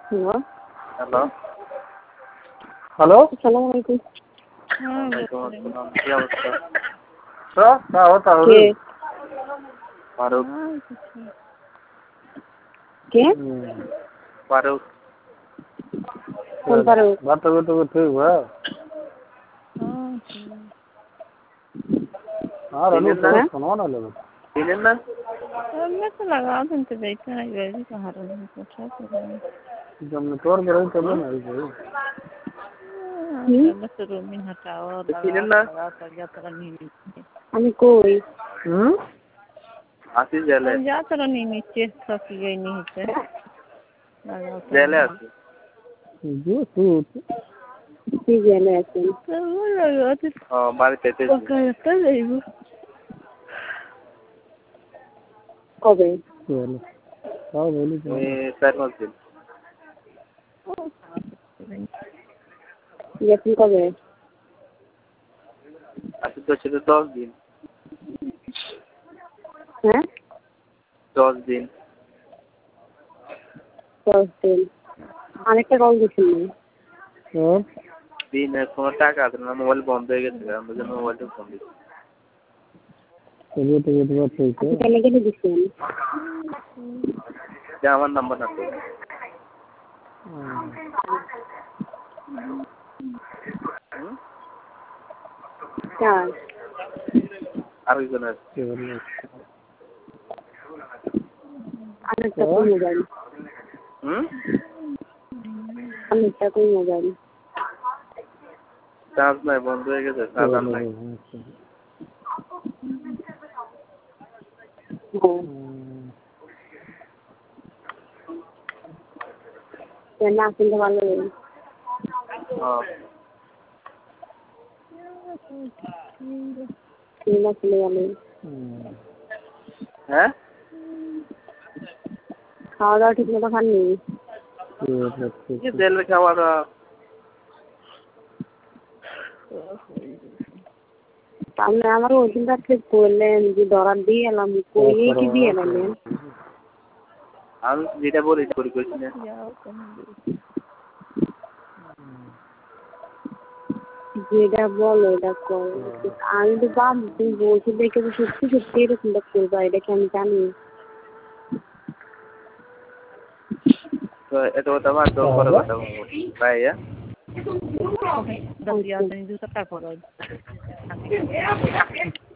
Hello hello hello আসসালামু আলাইকুম। ওয়ালাইকুম আসসালাম, কি অবস্থা? কে ফারুক। কে ফারুক কোন পারো? চিনেন না? চিনেন না? আমি কই আছি জেলে। জেলে আছি। কি জেলে আছেন? বাড়িতে কবে? 4-5 দিন। গেছেন কবে? আছি তোর সাথে 10 দিন। হ্যাঁ 10 দিন। 10 দিন। আরেকটা কল দিছিল দিনে কোনো টাকা আছে না, মোবাইল বন্ধ হয়ে গেছে, আমরা জন্য মোবাইলটা ফোন দিচ্ছি। কেন কেন দিচ্ছেন? যে আমার নাম্বার না তো। চার আরেকজন আছে। আরেকটা কোন মোবাইল? আরেকটা কোন মোবাইল? চার্জ নাই, বন্ধ হয়ে গেছে, চার্জার নাই। না শুনতে ভালো চলে গেল। হ্যাঁ খাওয়া দাওয়া ঠিক মতো খাননি? জেলে খাওয়া দাওয়া। আপনি আমার ওই রাত্রে করলেন যে দরার দিয়ে এলাম, কইয়ে কি দিয়ে এলেন? আমি যেটা বলি করি কইছি না। যেটা বলো এটা করো। আমি তো বাপ তুমি বলছো দেখে তো সত্যি সত্যি এরকমটা করবা, এটা কি আমি জানি? তো এটা কথা আমার তো পরে কথা বলবো। ভাইয়া